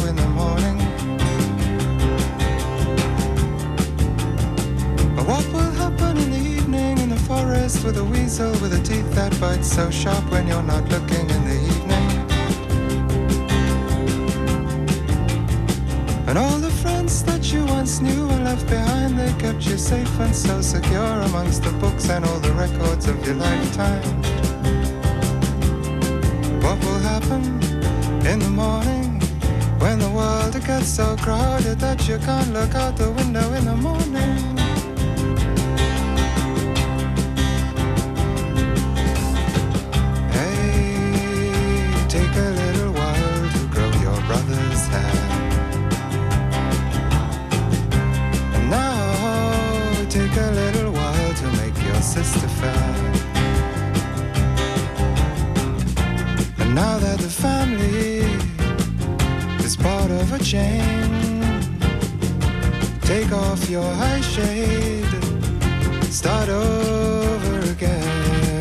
in the morning. But what will happen in the evening in the forest with a weasel with a teeth that bite so sharp when you're not looking in the evening? And all the friends that you once knew and left behind, they kept you safe and so secure amongst the books and all the records of your lifetime. What will happen in the morning when the world gets so crowded that you can't look out the window in the morning? Hey, take a little while to grow your brother's hair. And now take a little while to make your sister fair. And now that the family is part of a chain, take off your high shade, start over again.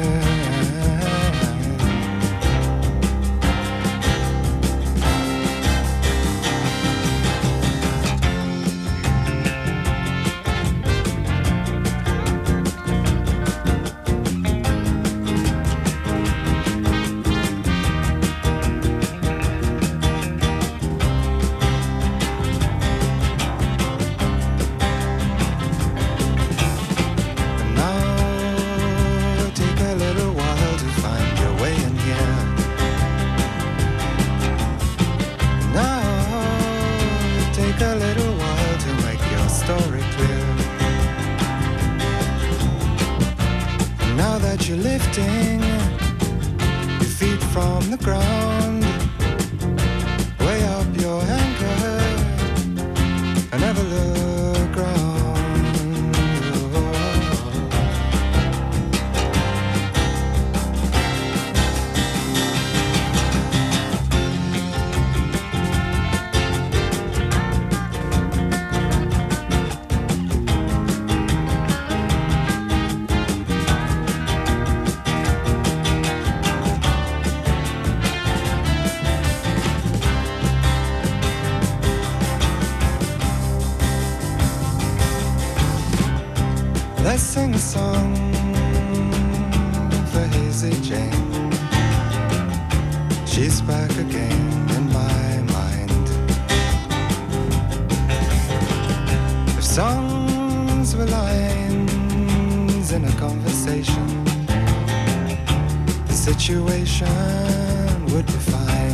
You're lifting your feet from the ground, way up your anchor, and never look round. Let's sing a song for Hazy Jane. She's back again in my mind. If songs were lines in a conversation, the situation would be fine.